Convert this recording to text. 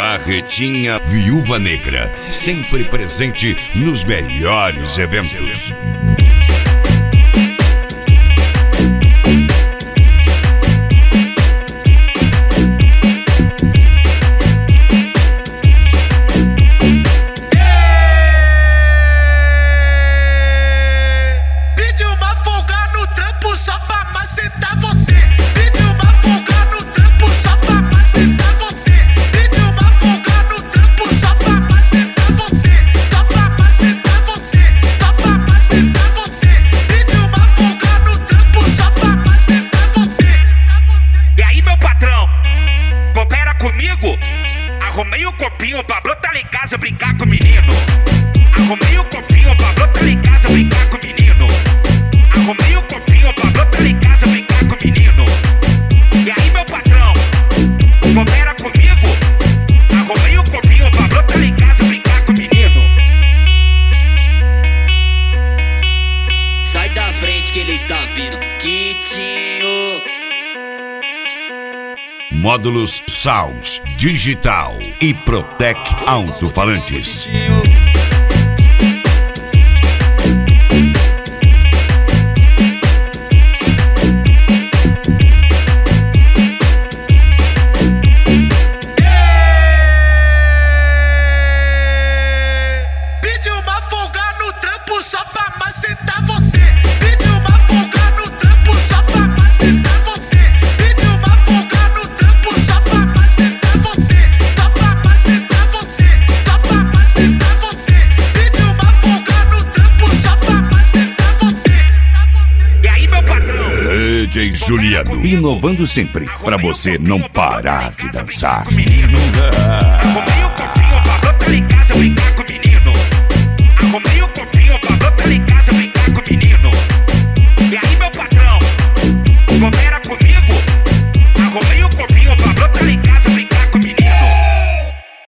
Carretinha Viúva Negra, sempre presente nos melhores eventos. Pediu uma folga no trampo só pra macetar você. Pediu uma folga no trampo só pra macetar você. Pediu uma folga no trampo só pra macetar você. Só pra macetar você. Só pra macetar você. Pediu uma folga no trampo só pra macetar você. E aí, meu patrão, coopera comigo? Arrumei o copinho pra brotar lá em casa brincar com o menino. Arrumei o copinho pra brotar lá em casa brincar com o menino. Arrumei o copinho pra brotar lá em casa brincar com o menino. E aí, meu patrão, coopera comigo? Arrumei o copinho pra brotar lá em casa brincar com o menino. Sai da frente que ele tá vindo, Quitinho. Módulos Sounds Digital e Protec Alto-Falantes. Pediu uma folga no trampo só pra macetar você. Pediu uma folga no trampo só pra macetar você. Pediu uma folga no trampo só pra macetar você. Só pra macetar você. Só pra macetar você. Pediu uma folga no trampo só pra macetar você. E aí, meu patrão, DJ Juliano, inovando sempre pra você não parar de dançar. arrumei o copinho pra brotar lá em casa brincar com o menino.